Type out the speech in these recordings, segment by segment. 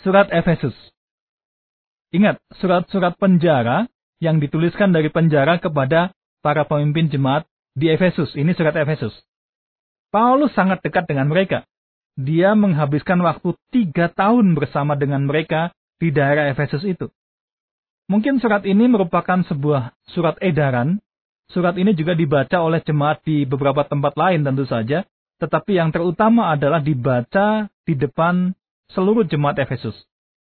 surat Efesus. Ingat, surat-surat penjara yang dituliskan dari penjara kepada para pemimpin jemaat di Efesus. Ini surat Efesus. Paulus sangat dekat dengan mereka. Dia menghabiskan waktu 3 tahun bersama dengan mereka di daerah Efesus itu. Mungkin surat ini merupakan sebuah surat edaran. Surat ini juga dibaca oleh jemaat di beberapa tempat lain tentu saja. Tetapi yang terutama adalah dibaca di depan seluruh jemaat Efesus.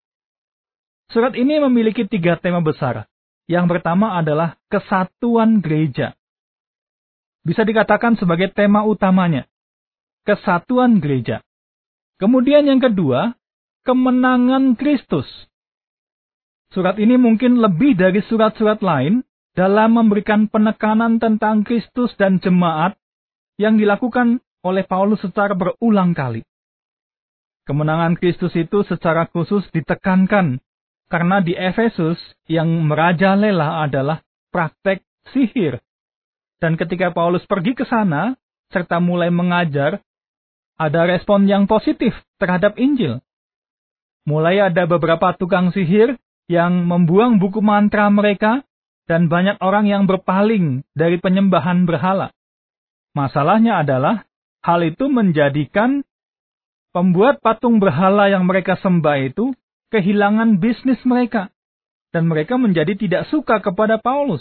Surat ini memiliki 3 tema besar. Yang pertama adalah kesatuan gereja. Bisa dikatakan sebagai tema utamanya. Kesatuan gereja. Kemudian yang kedua, kemenangan Kristus. Surat ini mungkin lebih dari surat-surat lain dalam memberikan penekanan tentang Kristus dan jemaat yang dilakukan oleh Paulus secara berulang kali. Kemenangan Kristus itu secara khusus ditekankan karena di Efesus yang merajalela adalah praktek sihir. Dan ketika Paulus pergi ke sana serta mulai mengajar, ada respon yang positif terhadap Injil. Mulai ada beberapa tukang sihir yang membuang buku mantra mereka dan banyak orang yang berpaling dari penyembahan berhala. Masalahnya adalah hal itu menjadikan pembuat patung berhala yang mereka sembah itu kehilangan bisnis mereka. Dan mereka menjadi tidak suka kepada Paulus.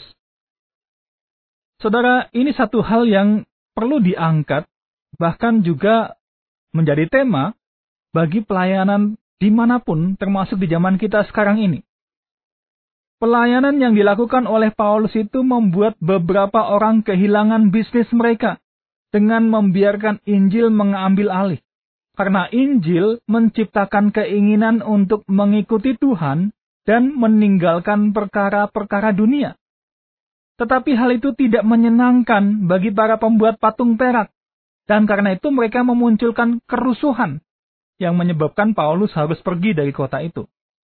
Saudara, ini satu hal yang perlu diangkat, bahkan juga menjadi tema bagi pelayanan dimanapun, termasuk di zaman kita sekarang ini. Pelayanan yang dilakukan oleh Paulus itu membuat beberapa orang kehilangan bisnis mereka dengan membiarkan Injil mengambil alih. Karena Injil menciptakan keinginan untuk mengikuti Tuhan dan meninggalkan perkara-perkara dunia. Tetapi hal itu tidak menyenangkan bagi para pembuat patung perak. Dan karena itu mereka memunculkan kerusuhan yang menyebabkan Paulus harus pergi dari kota itu.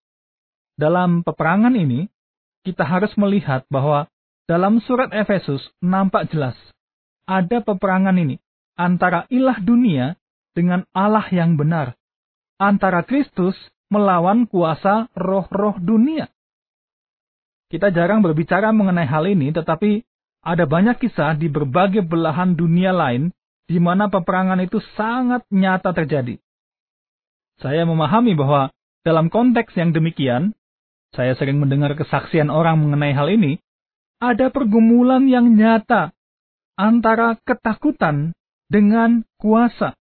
Dalam peperangan ini, kita harus melihat bahwa dalam surat Efesus nampak jelas ada peperangan ini antara ilah dunia dengan Allah yang benar, antara Kristus melawan kuasa roh-roh dunia. Kita jarang berbicara mengenai hal ini, tetapi ada banyak kisah di berbagai belahan dunia lain di mana peperangan itu sangat nyata terjadi. Saya memahami bahwa dalam konteks yang demikian, saya sering mendengar kesaksian orang mengenai hal ini, ada pergumulan yang nyata antara ketakutan dengan kuasa.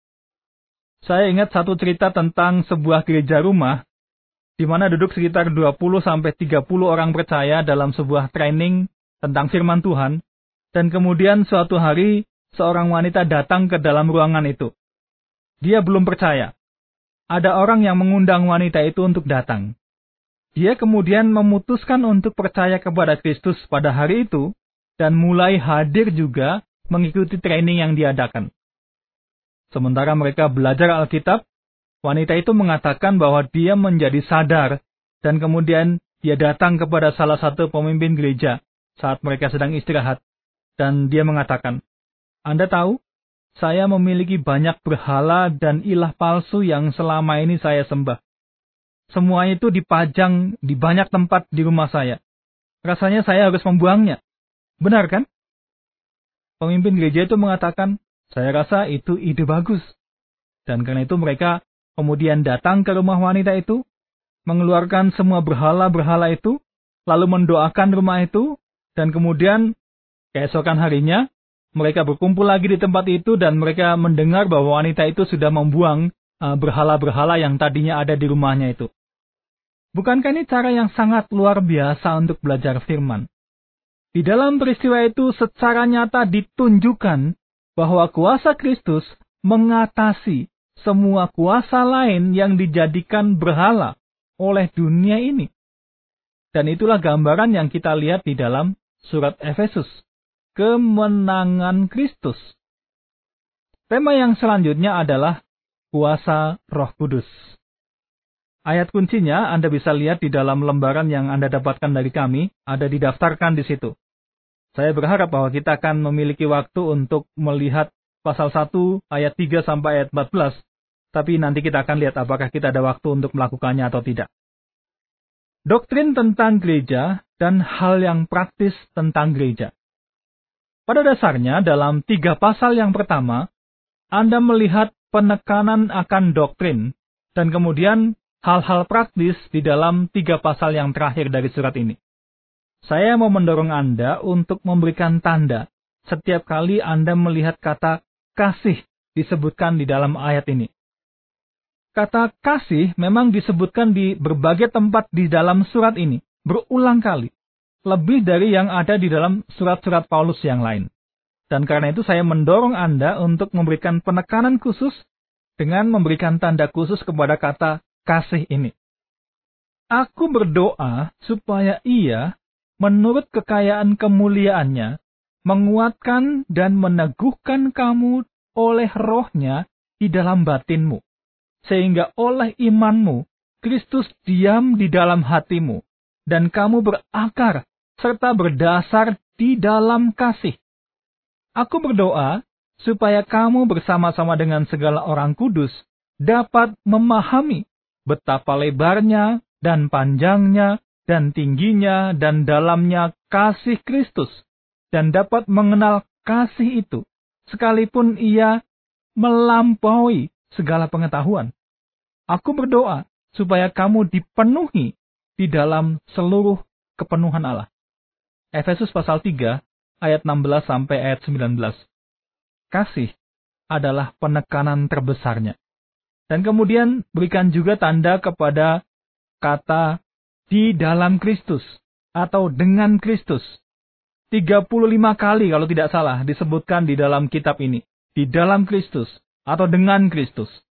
Saya ingat satu cerita tentang sebuah gereja rumah, di mana duduk sekitar 20-30 orang percaya dalam sebuah training tentang firman Tuhan, dan kemudian suatu hari seorang wanita datang ke dalam ruangan itu. Dia belum percaya. Ada orang yang mengundang wanita itu untuk datang. Dia kemudian memutuskan untuk percaya kepada Kristus pada hari itu, dan mulai hadir juga mengikuti training yang diadakan. Sementara mereka belajar Alkitab, wanita itu mengatakan bahwa dia menjadi sadar, dan kemudian dia datang kepada salah satu pemimpin gereja saat mereka sedang istirahat, dan dia mengatakan, "Anda tahu, saya memiliki banyak berhala dan ilah palsu yang selama ini saya sembah. Semua itu dipajang di banyak tempat di rumah saya. Rasanya saya harus membuangnya. Benar kan?" Pemimpin gereja itu mengatakan, "Saya rasa itu ide bagus." Dan karena itu mereka kemudian datang ke rumah wanita itu, mengeluarkan semua berhala-berhala itu, lalu mendoakan rumah itu, dan kemudian keesokan harinya, mereka berkumpul lagi di tempat itu, dan mereka mendengar bahwa wanita itu sudah membuang berhala-berhala yang tadinya ada di rumahnya itu. Bukankah ini cara yang sangat luar biasa untuk belajar firman? Di dalam peristiwa itu secara nyata ditunjukkan bahwa kuasa Kristus mengatasi semua kuasa lain yang dijadikan berhala oleh dunia ini. Dan itulah gambaran yang kita lihat di dalam surat Efesus. Kemenangan Kristus. Tema yang selanjutnya adalah kuasa Roh Kudus. Ayat kuncinya Anda bisa lihat di dalam lembaran yang Anda dapatkan dari kami, ada didaftarkan di situ. Saya berharap bahwa kita akan memiliki waktu untuk melihat pasal 1 ayat 3 sampai ayat 14 Tapi nanti kita akan lihat apakah kita ada waktu untuk melakukannya atau tidak. Doktrin tentang gereja dan hal yang praktis tentang gereja. Pada dasarnya, dalam 3 pasal yang pertama, Anda melihat penekanan akan doktrin, dan kemudian hal-hal praktis di dalam 3 pasal yang terakhir dari surat ini. Saya mau mendorong Anda untuk memberikan tanda setiap kali Anda melihat kata kasih disebutkan di dalam ayat ini. Kata kasih memang disebutkan di berbagai tempat di dalam surat ini, berulang kali. Lebih dari yang ada di dalam surat-surat Paulus yang lain. Dan karena itu saya mendorong Anda untuk memberikan penekanan khusus dengan memberikan tanda khusus kepada kata kasih ini. Aku berdoa supaya Ia, menurut kekayaan kemuliaannya, menguatkan dan meneguhkan kamu oleh Roh-Nya di dalam batinmu, sehingga oleh imanmu, Kristus diam di dalam hatimu, dan kamu berakar serta berdasar di dalam kasih. Aku berdoa supaya kamu bersama-sama dengan segala orang kudus dapat memahami betapa lebarnya dan panjangnya dan tingginya dan dalamnya kasih Kristus, dan dapat mengenal kasih itu, sekalipun ia melampaui segala pengetahuan. Aku berdoa supaya kamu dipenuhi di dalam seluruh kepenuhan Allah. Efesus pasal 3, ayat 16 sampai ayat 19. Kasih adalah penekanan terbesarnya. Dan kemudian berikan juga tanda kepada kata di dalam Kristus atau dengan Kristus. 35 kali kalau tidak salah disebutkan di dalam kitab ini. Di dalam Kristus atau dengan Kristus.